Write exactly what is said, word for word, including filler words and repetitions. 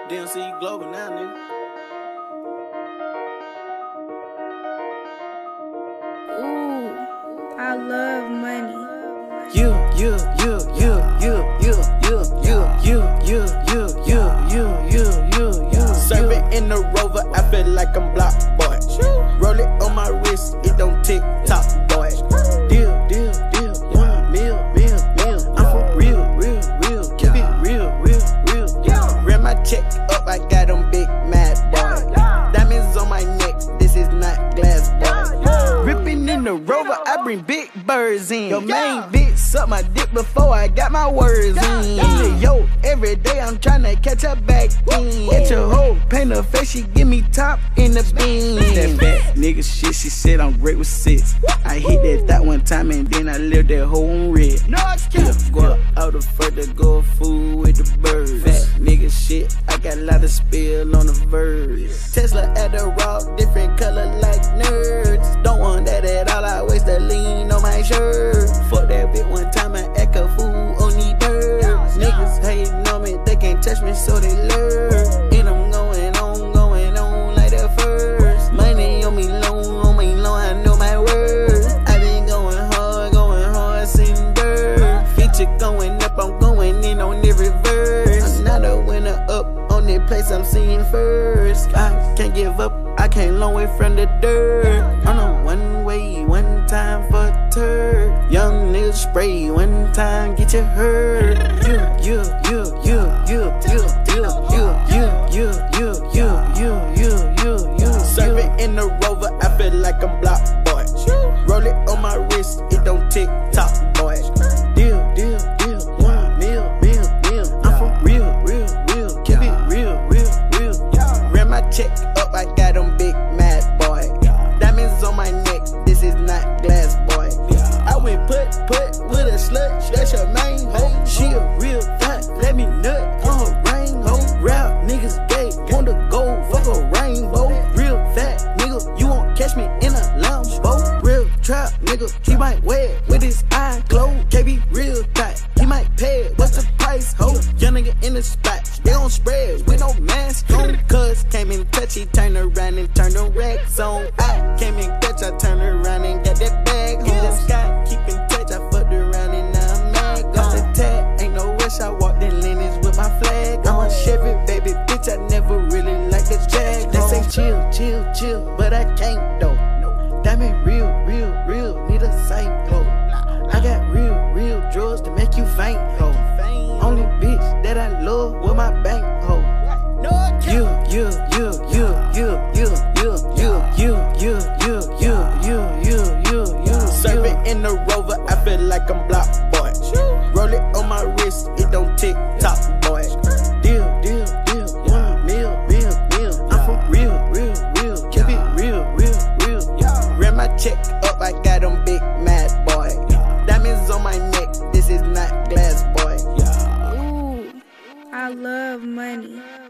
D M C Global now, nigga. Ooh, I love money. You, you, you, you, you, you, you, you, you, you, you, you, you, you, you, you. Surfing in the Rover, I feel like I'm block boy. Roll it on my wrist, it don't tick tock boy. Deal, deal, deal, one mil, mil, mil. I'm for real, real, real. Keep it real, real, real. Ran my check up, I got them big mad boy. Diamonds on my neck, this is not glass boy. Ripping in the Rover, I bring big birds in. Your main bitch suck my dick before I got my words in. Yo, every day I'm tryna catch her back in. At your hoe, paint her face, she give me top in the beam. That bad nigga shit, she said I'm great with six. I hit that thought one time and then I left that hoe on red. No, I can't go out the further, go fool with the birds. Fat nigga shit, I got a lot of spill on the verse. Tesla at the raw, different color like nerds. Don't want that at all, I waste the lean on my shirt. Fuck that bitch one time, I act a fool on these birds. Niggas hating on me, they can't touch me, so they learn. And I'm going on, going on like the first. Money on me long, on me long, I know my words. I been going hard, going hard, seeing dirt. Feature going up, I'm going in on every verse. I'm not a winner up on the place I'm seeing first. I can't give up, I came long way from the dirt. On a one way, one time for turd. Young nigga spray, one time get you hurt. You, you, you, you, you, you, you, you, you, you, you, you, you, you, you, you. Surfing in the Rover, I feel like I'm block boy. Roll it on my wrist, it don't tick tock boy. Deal, deal, deal, one mil, mil, mil. I'm for real, real, real. Keep it real, real, real. Ran my check up, I got them big mad boy. Diamonds on my neck, this is not glass boy. I went put, put with a slut, that's your main hoe. She a real fat, let me nut on her rain hoe. Rap niggas gay, want to go fuck a rainbow. Real fat nigga, you won't catch me in a Lambo. Real trap nigga, he might wear it with his eye closed. K B real tight, he might pay it, what's the price, ho? Young nigga in the spot, they don't spread with no mask on. Cuz came in touch, he turned around and turned the racks on. I came in touch, I turned around and got that bag home. Just got keep in touch, I fucked around and now I'm mad. Got the tag, ain't no rush, I walked in Lennox with my flag. I'm a Chevy, baby, bitch, I never really liked the Jag. They say chill, chill, chill, but I can't though. Diamond real, real, real, need a psycho. I got real, real drugs to make you faint, ho. Only bitch that I love with my bank, ho. You, you, you, you, you, you, you, you, you, you, you, you, you, you, you, you. Surfing in the Rover, I feel like I'm block boy. Roll it on my wrist, it don't tick tock boy. Deal, deal, deal, one mil, mil, mil. I'm for real, real, real. Keep it real, real, real. Ran my check up, I got them big mad boy. Diamonds on my neck, this is not glass boy. Ooh, I love money.